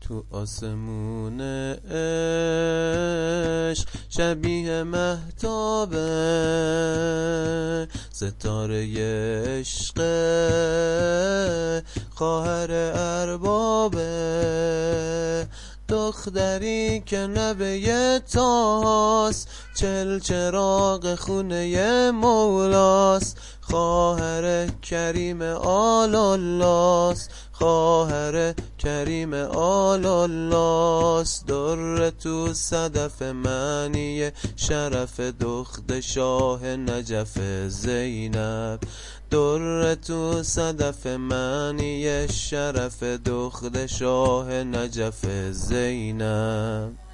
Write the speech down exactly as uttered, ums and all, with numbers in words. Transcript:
تو آسمون عشق شبیه مهتابه، ستاره عشق خواهر اربابه، دختری که نوه تاست، چل چراغ خونه مولاست، خواهر کریم آل اللهست، خواهر کریم آل اللهست. در تو صدف معنی شرف دخت شاه نجف زینب، در تو صدف معنی شرف دخت شاه نجف زینب.